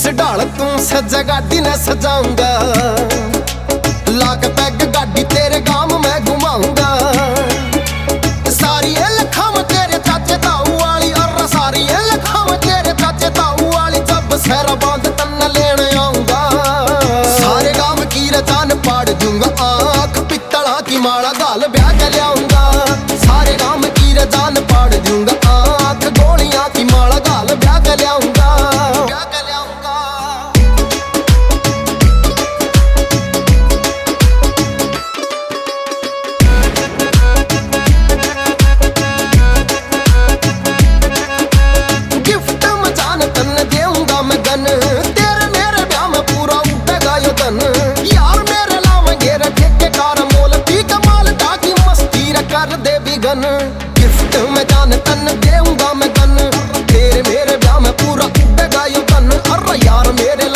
इस ढाल तू सजा गाड़ी न सजाऊंगा, लाक पैग गाड़ी तेरे गांव में घुमाऊंगा। सारी लखाम तेरे चाचे ताऊ वाली और सारी लखाम तेरे चाचे ताऊ वाली, जब सहरा बांध तन लेने आऊंगा। सारे गांव की रचान पाड़ दूंगा, आंख पित्तला की माला गाल ब्याह के लियाऊंगा। सारे गांव की रचान पाड़ दूंगा, आंख गोलियां की माला गाल ब्याह के लियाऊंगा। तेरे मेरे ब्याह में पूरा उठेगा यो धन, यार मेरे लावेंगे ठेके कार मोल पी कमाल ताकि मस्ती कर दे बिगन। गिफ्ट में जान तन देऊंगा मैं गन, तेरे मेरे ब्याह में पूरा उठेगा यो धन। अरे यार मेरे